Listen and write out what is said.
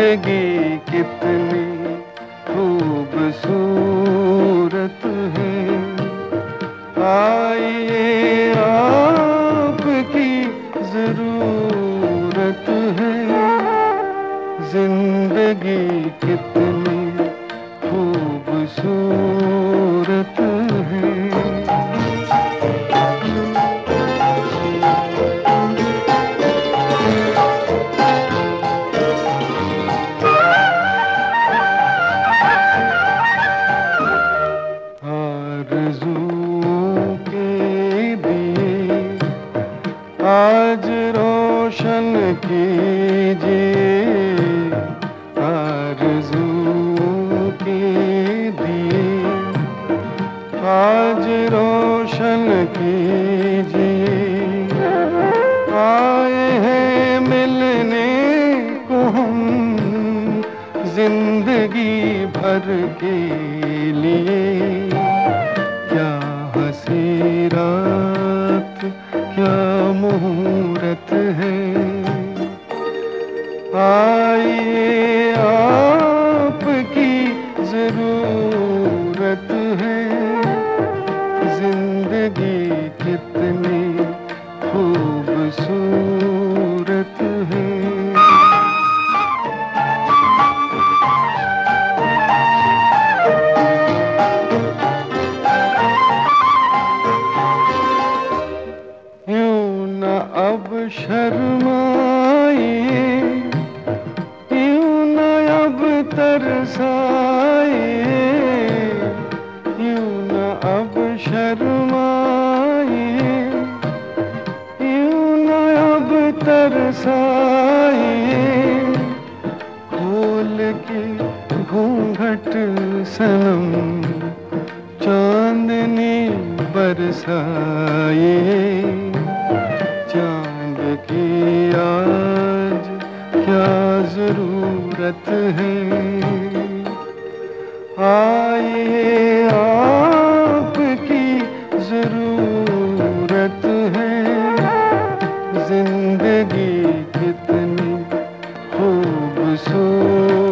जिंदगी कितनी खूबसूरत है। आइए आपकी जरूरत है। जिंदगी कितनी खूबसूरत है। आरज़ू के दिए आज रोशन कीजिए। आरज़ू के दिए आज रोशन कीजिए। आए हैं मिलने को हम जिंदगी भर के लिए। क्या हंसी रात क्या मुहूर्त है। आइए आपकी जरूरत है। जिंदगी कितनी खूबसूरत है। अब शर्माइए, यूं न अब तरसाइए। यूं न अब शर्माइए, यूं न अब तरसाइए। खोल के घूंघट सनम चांदनी बरसाइए। चांद की आज क्या जरूरत है। आइए आपकी जरूरत है। जिंदगी कितनी खूबसूरत